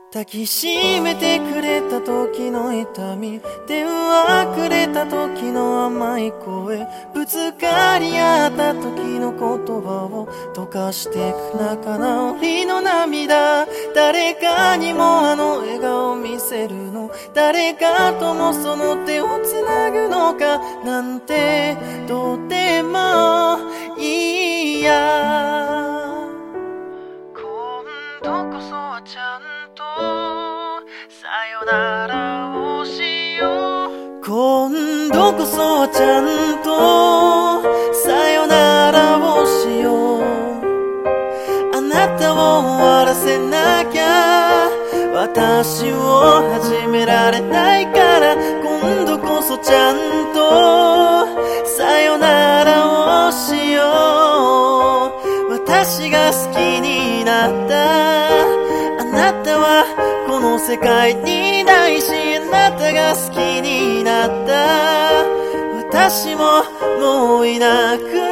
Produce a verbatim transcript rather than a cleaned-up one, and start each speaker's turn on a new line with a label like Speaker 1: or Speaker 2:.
Speaker 1: 抱きしめてくれた時の痛み、電話くれた時の甘い声、ぶつかり合った時の言葉を溶かしてく仲直りの涙。誰かにもあの笑顔見せるの、誰かともその手をつなぐのかなんてどうでもいいや。今度こそはちゃんとさよならをしよう。今度こそはちゃんとさよならをしよう。あなたを終わらせなきゃ私を始められないから、今度こそちゃんとさよならをしよう。私が好きになったあなたはこの世界にないし、あなたが好きになった私ももういなく